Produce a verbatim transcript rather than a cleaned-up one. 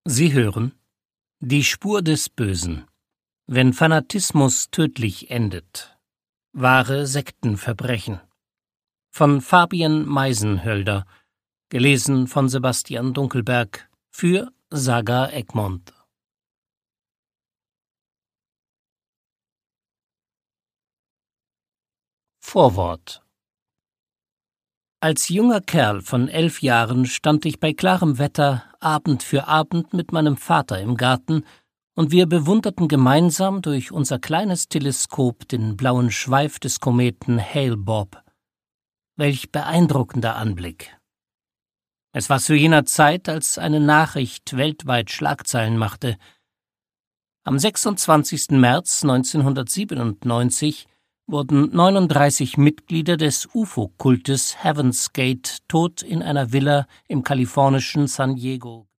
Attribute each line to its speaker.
Speaker 1: Sie hören Die Spur des Bösen. Wenn Fanatismus tödlich endet. Wahre Sektenverbrechen. Von Fabian Meisenhölder. Gelesen von Sebastian Dunkelberg. Für Saga Egmont. Vorwort. Als junger Kerl von elf Jahren stand ich bei klarem Wetter Abend für Abend mit meinem Vater im Garten, und wir bewunderten gemeinsam durch unser kleines Teleskop den blauen Schweif des Kometen Hale-Bopp. Welch beeindruckender Anblick! Es war zu jener Zeit, als eine Nachricht weltweit Schlagzeilen machte. Am sechsundzwanzigsten März neunzehnhundertsiebenundneunzig wurden neununddreißig Mitglieder des U F O-Kultes Heaven's Gate tot in einer Villa im kalifornischen San Diego